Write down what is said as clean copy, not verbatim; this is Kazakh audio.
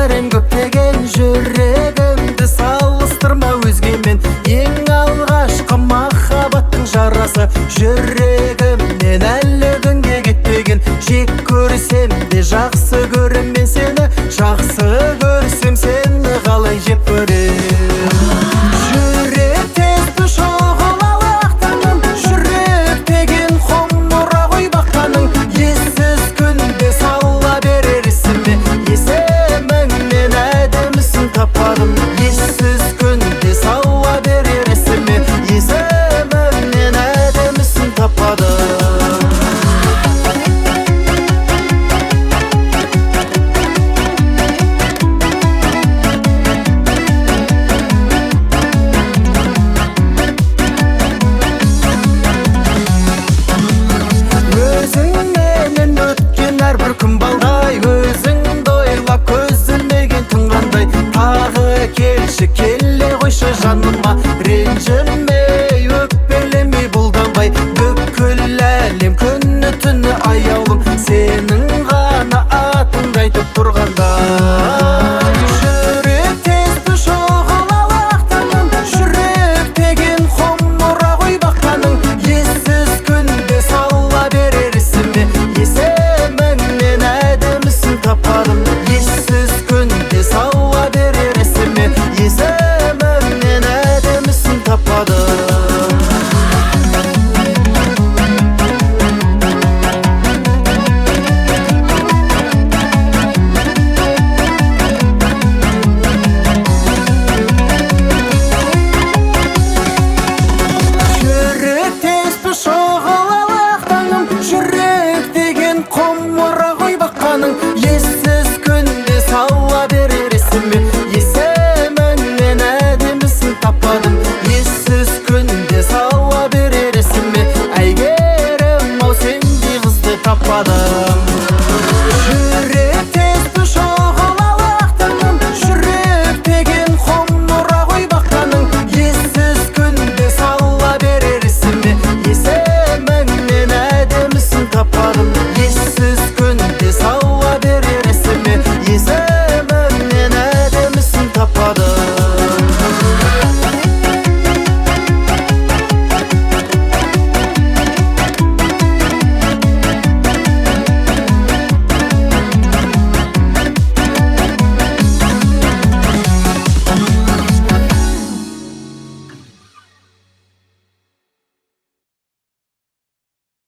білдірем көптеген жүрегімді салыстырма өзгемен. Ең алғашқы махаббаттың жарасы жүрегімнен әлі күнге кетпеген. Жек көрсем де жақсы көрем мен сені, жақсы көрсем сені қалай жек көрем. Жүрек тесті шоғыл алақтаным, жүрек деген қоңыра ғой баққаның. Ессіз күнде сала берер есіме, есіміңнен әдемісін таппадым. Ессіз күнде сала берер есіме, есіміңнен әдемісін таппадым. Әрбір күн балдай өзіңді ойлап көзілмеген түн қандай. Тағы келші келе қойшы жаныма, ренжімей өкпелемей бұлданбай. Бүкіл әлем күні түні аяулым, сенің ғана атыңды айтып тұрғанда. Жүрек тесті шоғыл алақтаным, жүрек деген қоңыра ғой баққаның. Ессіз күнде сала берер есіме, есіміңнен әдемісін таппадым. Ессіз күнде сала берер есіме, есіміңнен әдемісін таппадым. Жүрек тесті шоғыл алақтаным, жүрек деген қоңыра ғой баққаның. Ессіз күнде сала